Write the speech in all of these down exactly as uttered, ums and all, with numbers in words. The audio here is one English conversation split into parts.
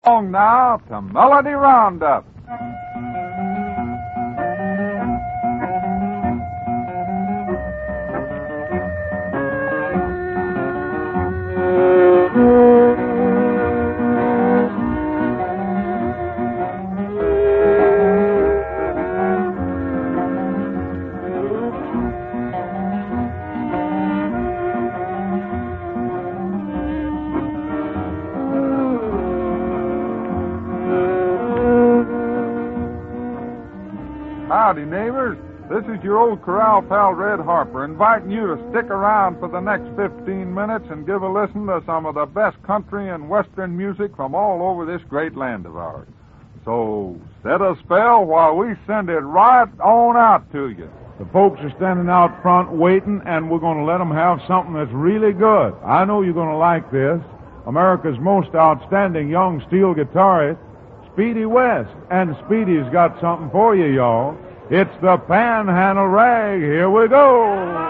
Along now to Melody Roundup. Howdy, neighbors. This is your old corral pal, Red Harper, inviting you to stick around for the next fifteen minutes and give a listen to some of the best country and western music from all over this great land of ours. So, set a spell while we send it right on out to you. The folks are standing out front waiting, and we're going to let them have something that's really good. I know you're going to like this. America's most outstanding young steel guitarist, Speedy West. And Speedy's got something for you, y'all. It's the Panhandle Rag. Here we go.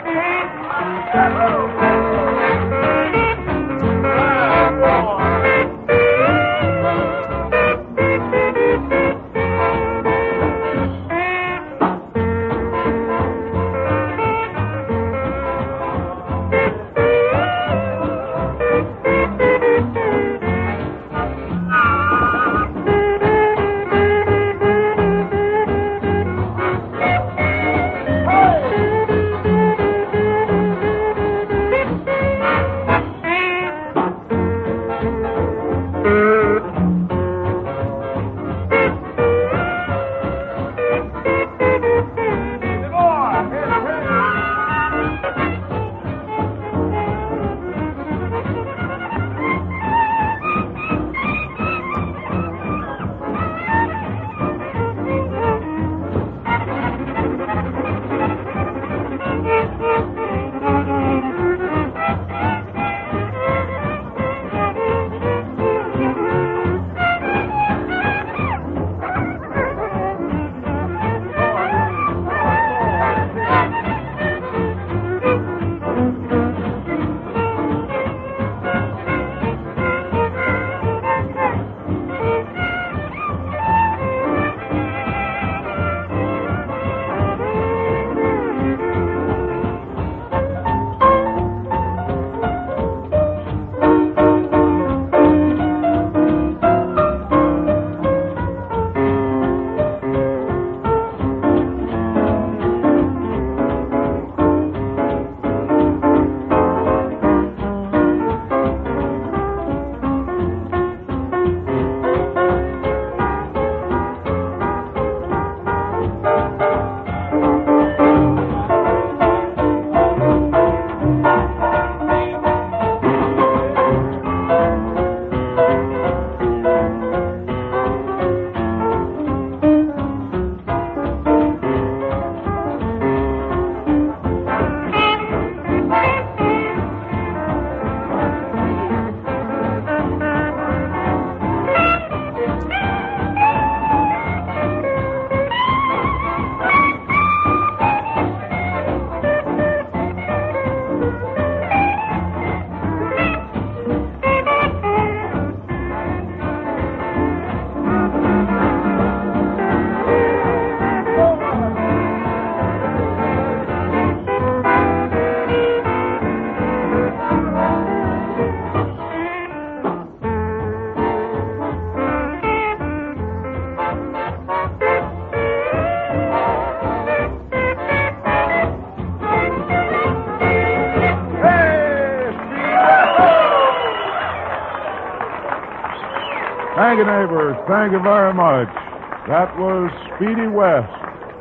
Thank you, neighbors. Thank you very much. That was Speedy West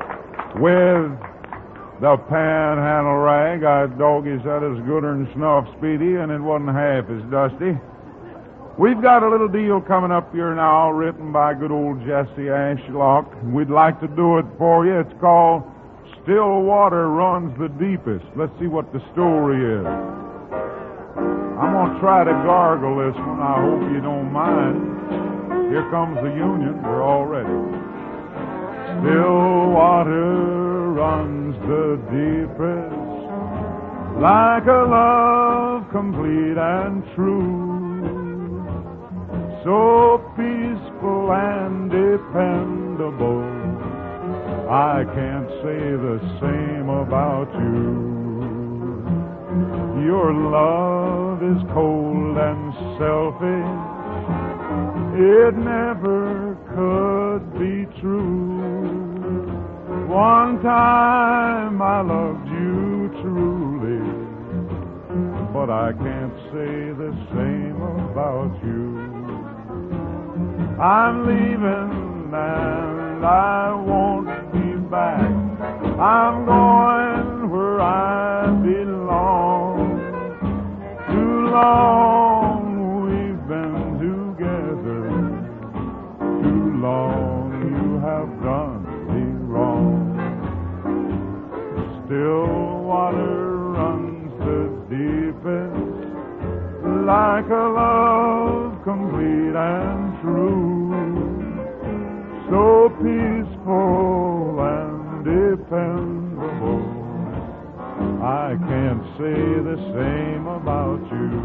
with the Panhandle Rag. I doggy said it's gooder than snuff, Speedy, and it wasn't half as dusty. We've got a little deal coming up here now written by good old Jesse Ashlock. We'd like to do it for you. It's called Still Water Runs the Deepest. Let's see what the story is. I'm going to try to gargle this one. I hope you don't mind. Here comes the Union. We're all ready. Still water runs the deepest, like a love complete and true. so peaceful and dependable. I can't say the same about you. Your love is cold and selfish. It never could be true. One time I loved you truly, but I can't say the same about you. I'm leaving and I won't be back. I'm going where I belong. Too long we've been together. Too long you have done me wrong. Still water runs the deepest, like a love complete and true. So peaceful and dependable, I can't say the same about you.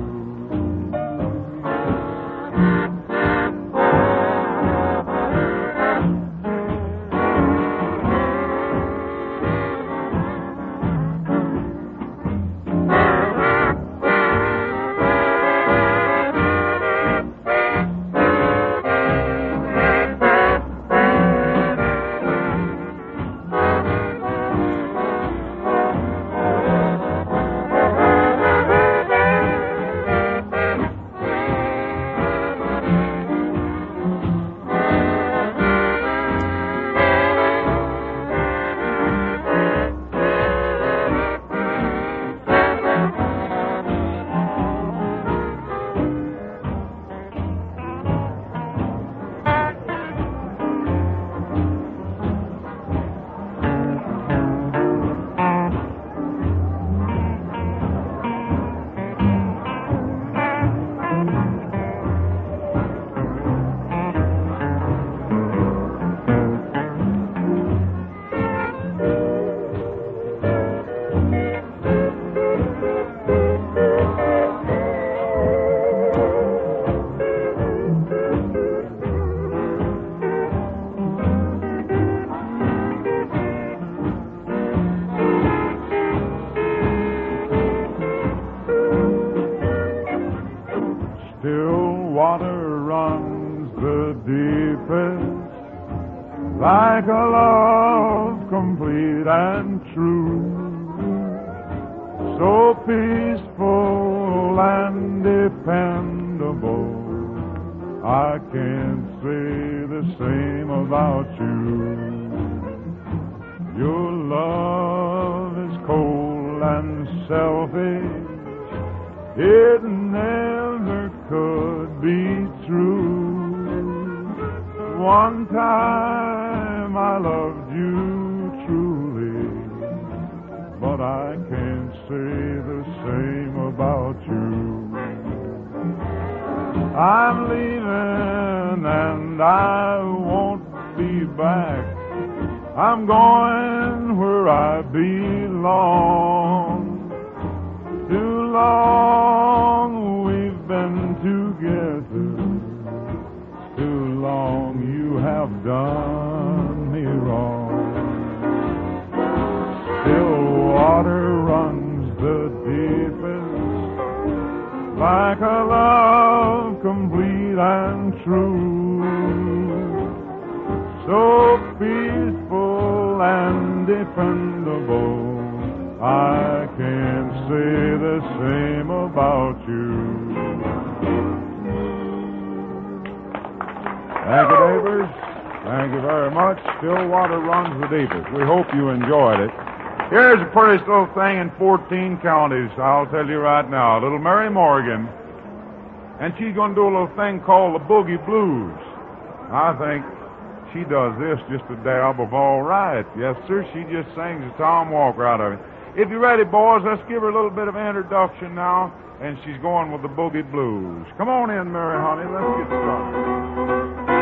Like a love complete and true, so peaceful and dependable, I can't say the same about you. Your love is cold and selfish, it never could be true. One time I loved you truly, but I can't say the same about you. I'm leaving and I won't be back. I'm going where I belong. Too long we've been together. Too long you have done me wrong. Still water runs the deepest, like a love complete and true. So peaceful and dependable, I can't say the same about you. Thank you, neighbors. Thank you very much. Still water runs the deepest. We hope you enjoyed it. Here's the prettiest little thing in fourteen counties, I'll tell you right now. Little Mary Morgan. And she's going to do a little thing called the Boogie Blues. I think she does this just a dab of all right. Yes, sir. She just sings a Tom Walker out of it. If you're ready, boys, let's give her a little bit of introduction now. And she's going with the Boogie Blues. Come on in, Mary, honey. Let's get started.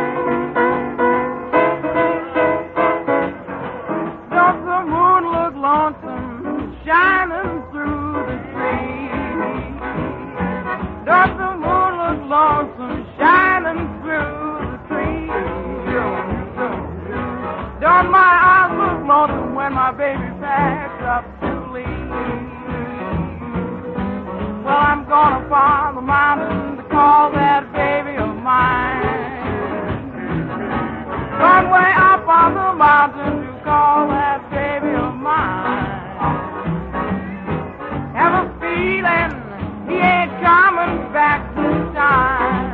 Lonesome, shining through the trees. Does the moon look lonesome, shining up to leave. Well, I'm gonna find the mountain to call that baby of mine. One way up on the mountain to call that baby of mine. Have a feeling he ain't coming back this time.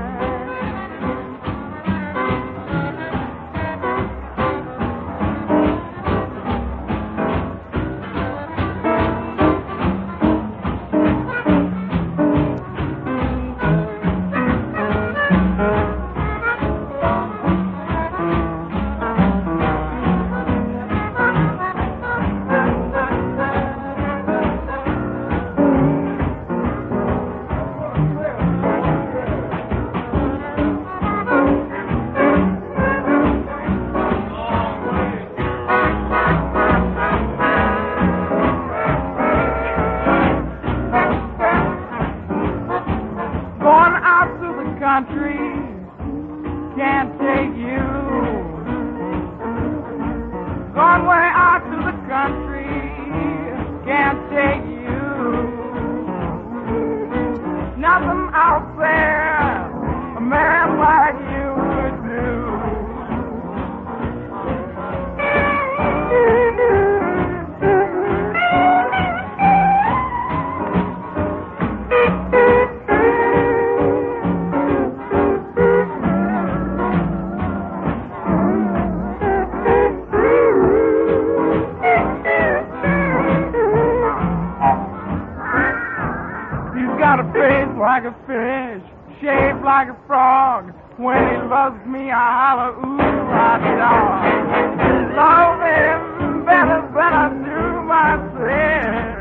Like a fish, shaped like a frog. When he loves me, I holler, ooh, hot dog. Love him better than I do myself.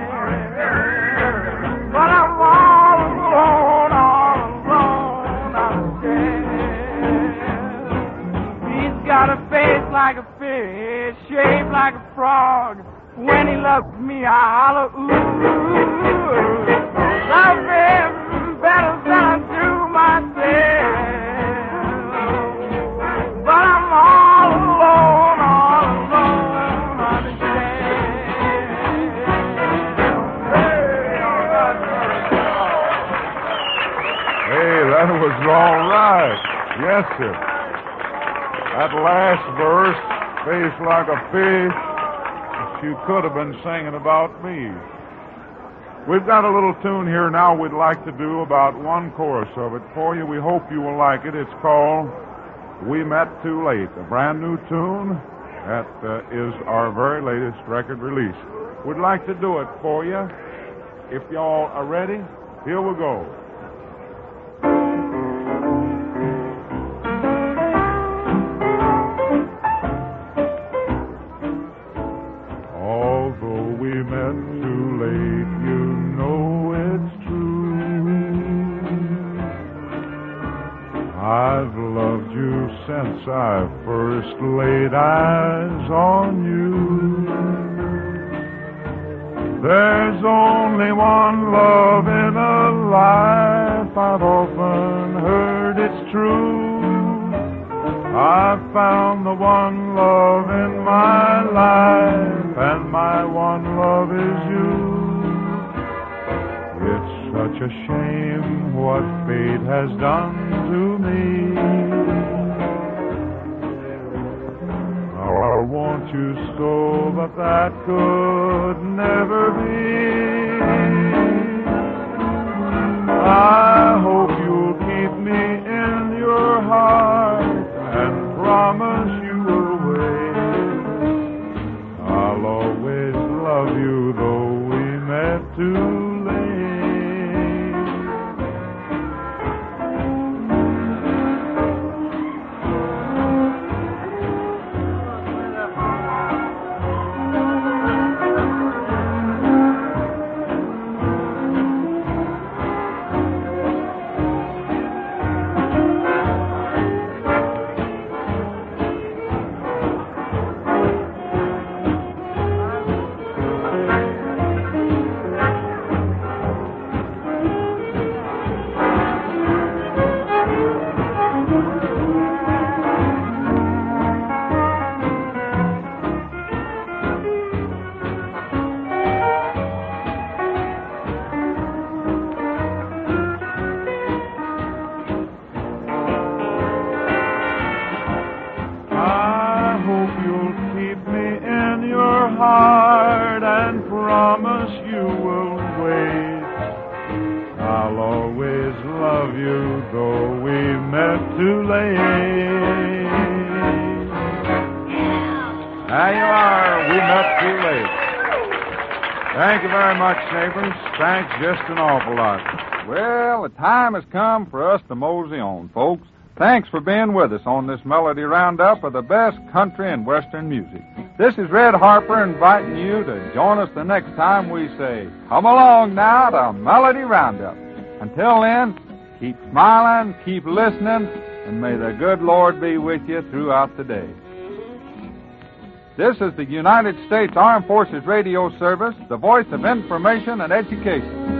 But I'm all alone, all alone, I'm scared. He's got a face like a fish, shaped like a frog. When he loves me, I holler, ooh. Love him better than I do myself. But I'm all alone, all alone, understand. Hey, that was all right. Yes, sir. That last verse, face like a fish, she could have been singing about me. We've got a little tune here now we'd like to do about one chorus of it for you. We hope you will like it. It's called We Met Too Late, a brand new tune that uh, is our very latest record release. We'd like to do it for you. If y'all are ready, here we go. Although we met too late, you know it's true. I've loved you since I first laid eyes on you. There's only one love in a life, I've often heard it's true. I've found the one love in my life, and my one love is you. It's such a shame what fate has done to me. I want you so, but that could never be. I hope you'll keep me in your heart and promise you will wait. I'll always love you, though we met too late. There you are. We met too late. Thank you very much, neighbors. Thanks just an awful lot. Well, the time has come for us to mosey on, folks. Thanks for being with us on this Melody Roundup of the best country and western music. This is Red Harper inviting you to join us the next time we say, come along now to Melody Roundup. Until then, keep smiling, keep listening, and may the good Lord be with you throughout the day. This is the United States Armed Forces Radio Service, the voice of information and education.